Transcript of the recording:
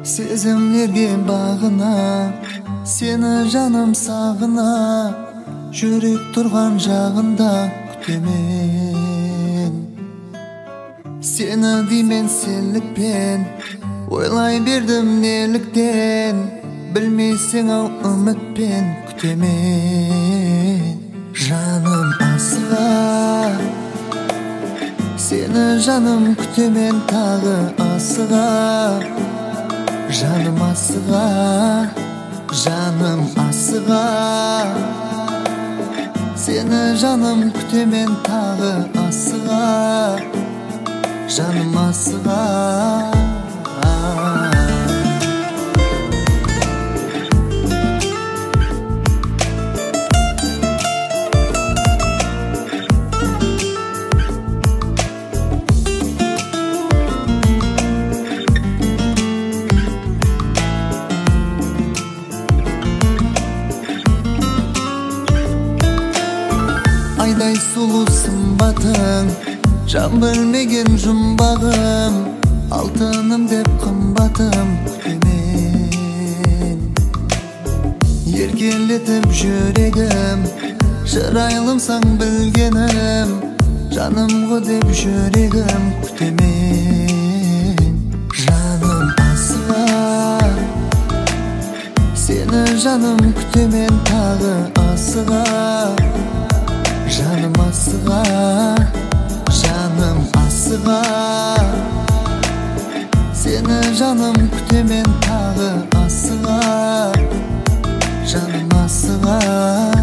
Сезімлерге бағына, сені жаным сағына, жүрек тұрған жағында күтемен. Сені деймен сенлікпен, ойлай бердім неліктен, білмейсің ау үмітпен күтемен. Жаным асыға, сені жаным күтемен тағы асыға. Жаным асыға, жаным асыға, сені жаным күтемен тағы асыға. Жаным асыға. Айдай сұлу сымбатың, жан білмеген жұмбағым, алтыным деп қымбатым күтемен. Еркелетіп жүрегім, шырайлымсаң білгенім, жаным ғой деп жүрегім күтемен. Жаным асыға, сені жаным күтемен тағы асыға. Жаным асыға, жаным асыға, сені жаным күтемен тағы асыға. Жаным асыға.